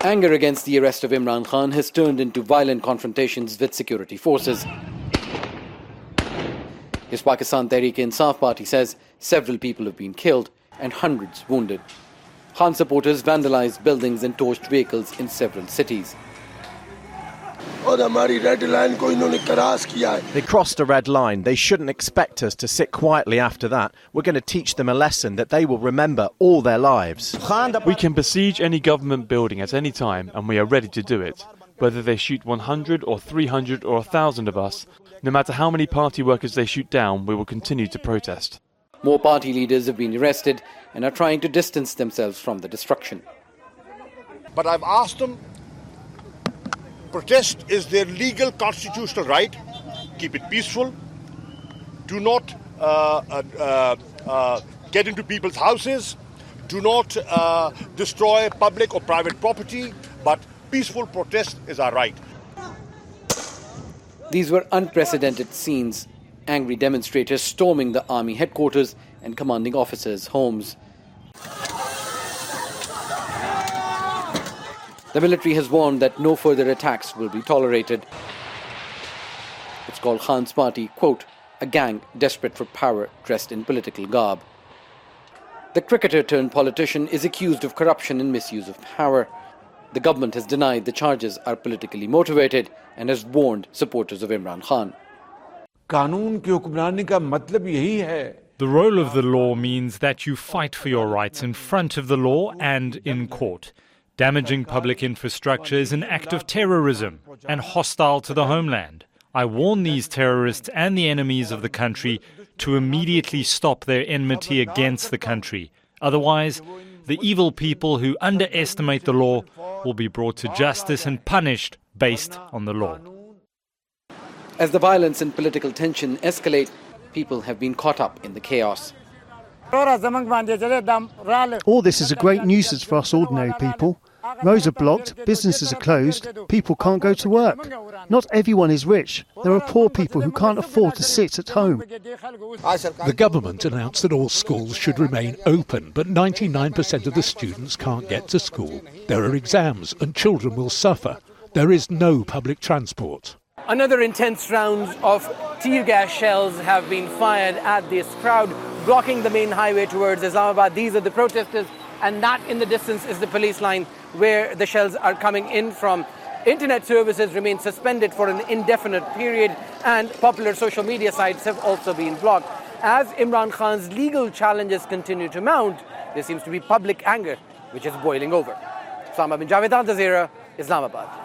Anger against the arrest of Imran Khan has turned into violent confrontations with security forces. His Pakistan Tehreek-e-Insaf party says several people have been killed and hundreds wounded. Khan supporters vandalized buildings and torched vehicles in several cities. They crossed a red line. They shouldn't expect us to sit quietly after that. We're going to teach them a lesson that they will remember all their lives. We can besiege any government building at any time, and we are ready to do it. Whether they shoot 100 or 300 or 1,000 of us, no matter how many party workers they shoot down, we will continue to protest. More party leaders have been arrested and are trying to distance themselves from the destruction. But I've asked them, protest is their legal constitutional right. Keep it peaceful. Do not get into people's houses. Do not destroy public or private property. But peaceful protest is our right. These were unprecedented scenes. Angry demonstrators storming the army headquarters and commanding officers' homes. The military has warned that no further attacks will be tolerated. It's called Khan's party, quote, a gang desperate for power dressed in political garb. The cricketer turned politician is accused of corruption and misuse of power. The government has denied the charges are politically motivated and has warned supporters of Imran Khan. The role of the law means that you fight for your rights in front of the law and in court. Damaging public infrastructure is an act of terrorism and hostile to the homeland. I warn these terrorists and the enemies of the country to immediately stop their enmity against the country. Otherwise, the evil people who underestimate the law will be brought to justice and punished based on the law. As the violence and political tension escalate, people have been caught up in the chaos. All this is a great nuisance for us ordinary people. Roads are blocked, businesses are closed, people can't go to work. Not everyone is rich. There are poor people who can't afford to sit at home. The government announced that all schools should remain open, but 99% of the students can't get to school. There are exams and children will suffer. There is no public transport. Another intense round of tear gas shells have been fired at this crowd, blocking the main highway towards Islamabad. These are the protesters, and that in the distance is the police line where the shells are coming in from. Internet services remain suspended for an indefinite period, and popular social media sites have also been blocked. As Imran Khan's legal challenges continue to mount, there seems to be public anger which is boiling over. Sama bin Javed, Al Jazeera, Islamabad.